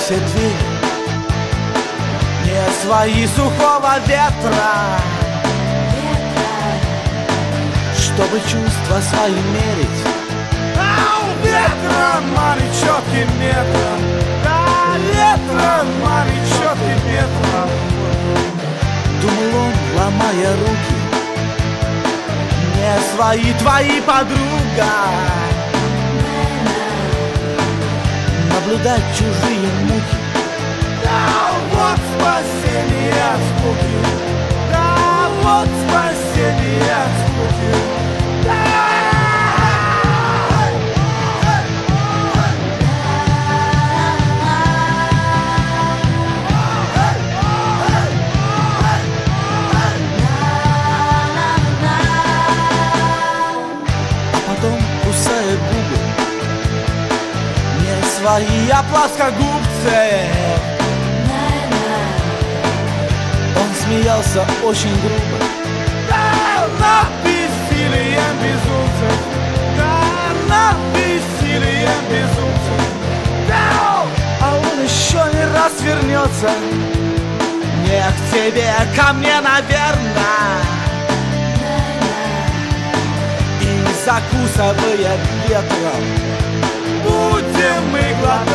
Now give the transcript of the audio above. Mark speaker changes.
Speaker 1: все двери, не свои сухого ветра, чтобы чувства свои мерить. Ветром, маме, четким метром, да, ветром, маме, четким метром. Думал он, ломая руки, не свои твои, подруга, наблюдать чужие муки. Да, вот спасение от скуки, да, вот спасение от скуки. Кусая губы, не свои, а плоскогубцы. Он смеялся очень грубо, да, над бессилием безумцев, да, над бессилием безумцев, да. А он еще не раз вернется, не к тебе, ко мне, наверное, закусывая ветром, будем мы глотать